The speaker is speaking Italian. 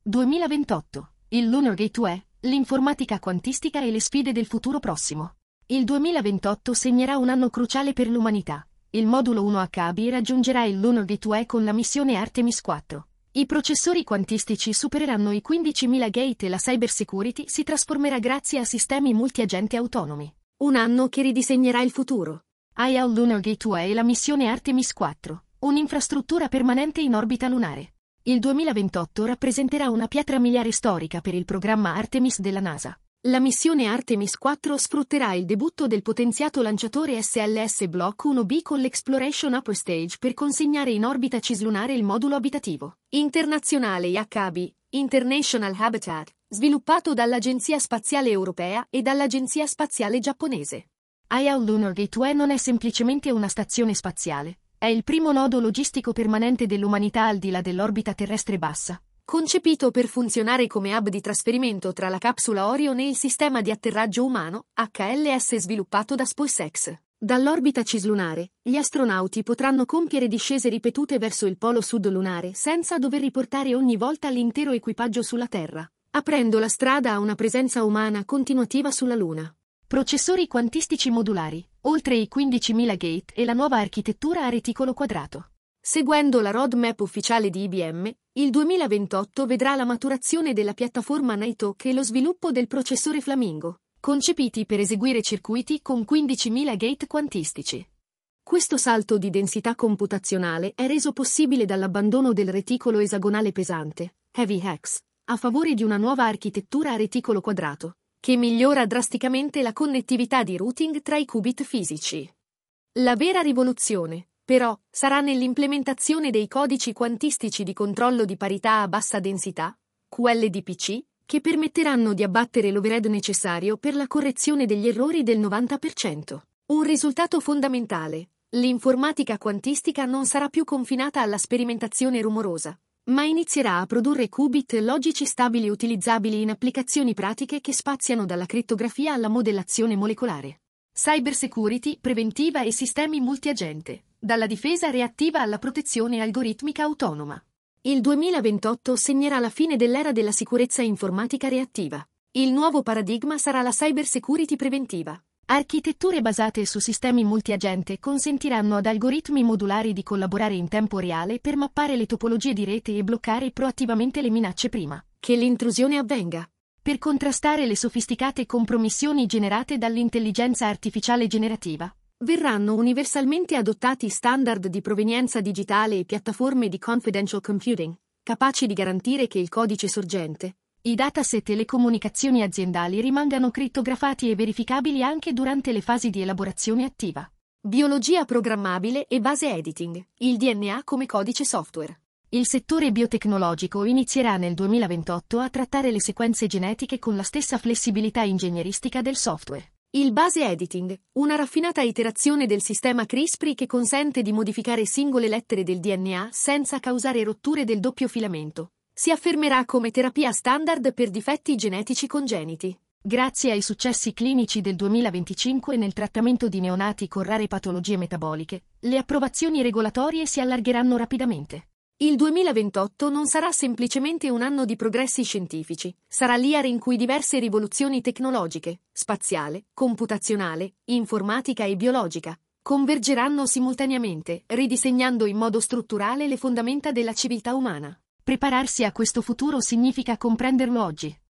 2028. Il Lunar Gateway, l'informatica quantistica e le sfide del futuro prossimo. Il 2028 segnerà un anno cruciale per l'umanità. Il modulo 1 HB raggiungerà il Lunar Gateway con la missione Artemis 4. I processori quantistici supereranno i 15.000 gate e la cybersecurity si trasformerà grazie a sistemi multiagente autonomi. Un anno che ridisegnerà il futuro. IA Lunar Gateway e la missione Artemis 4, un'infrastruttura permanente in orbita lunare. Il 2028 rappresenterà una pietra miliare storica per il programma Artemis della NASA. La missione Artemis 4 sfrutterà il debutto del potenziato lanciatore SLS Block 1B con l'Exploration Upper Stage per consegnare in orbita cislunare il modulo abitativo internazionale IHB, International Habitat, sviluppato dall'Agenzia Spaziale Europea e dall'Agenzia Spaziale Giapponese. IA Lunar Gateway non è semplicemente una stazione spaziale, è il primo nodo logistico permanente dell'umanità al di là dell'orbita terrestre bassa. Concepito per funzionare come hub di trasferimento tra la capsula Orion e il sistema di atterraggio umano, HLS sviluppato da SpaceX. Dall'orbita cislunare, gli astronauti potranno compiere discese ripetute verso il polo sud lunare senza dover riportare ogni volta l'intero equipaggio sulla Terra, aprendo la strada a una presenza umana continuativa sulla Luna. Processori quantistici modulari, oltre i 15.000 gate e la nuova architettura a reticolo quadrato. Seguendo la roadmap ufficiale di IBM, il 2028 vedrà la maturazione della piattaforma Nighthawk e lo sviluppo del processore Flamingo, concepiti per eseguire circuiti con 15.000 gate quantistici. Questo salto di densità computazionale è reso possibile dall'abbandono del reticolo esagonale pesante, Heavy Hex, a favore di una nuova architettura a reticolo quadrato, che migliora drasticamente la connettività di routing tra i qubit fisici. La vera rivoluzione, però, sarà nell'implementazione dei codici quantistici di controllo di parità a bassa densità, QLDPC, che permetteranno di abbattere l'overhead necessario per la correzione degli errori del 90%. Un risultato fondamentale: l'informatica quantistica non sarà più confinata alla sperimentazione rumorosa, ma inizierà a produrre qubit logici stabili utilizzabili in applicazioni pratiche che spaziano dalla crittografia alla modellazione molecolare. Cybersecurity preventiva e sistemi multiagente, dalla difesa reattiva alla protezione algoritmica autonoma. Il 2028 segnerà la fine dell'era della sicurezza informatica reattiva. Il nuovo paradigma sarà la cybersecurity preventiva. Architetture basate su sistemi multiagente consentiranno ad algoritmi modulari di collaborare in tempo reale per mappare le topologie di rete e bloccare proattivamente le minacce prima che l'intrusione avvenga. Per contrastare le sofisticate compromissioni generate dall'intelligenza artificiale generativa, verranno universalmente adottati standard di provenienza digitale e piattaforme di confidential computing, capaci di garantire che il codice sorgente, i dataset e le comunicazioni aziendali rimangano crittografati e verificabili anche durante le fasi di elaborazione attiva. Biologia programmabile e base editing, il DNA come codice software. Il settore biotecnologico inizierà nel 2028 a trattare le sequenze genetiche con la stessa flessibilità ingegneristica del software. Il base editing, una raffinata iterazione del sistema CRISPR che consente di modificare singole lettere del DNA senza causare rotture del doppio filamento, si affermerà come terapia standard per difetti genetici congeniti. Grazie ai successi clinici del 2025 nel trattamento di neonati con rare patologie metaboliche, le approvazioni regolatorie si allargheranno rapidamente. Il 2028 non sarà semplicemente un anno di progressi scientifici, sarà l'year in cui diverse rivoluzioni tecnologiche, spaziale, computazionale, informatica e biologica, convergeranno simultaneamente, ridisegnando in modo strutturale le fondamenta della civiltà umana. Prepararsi a questo futuro significa comprenderlo oggi.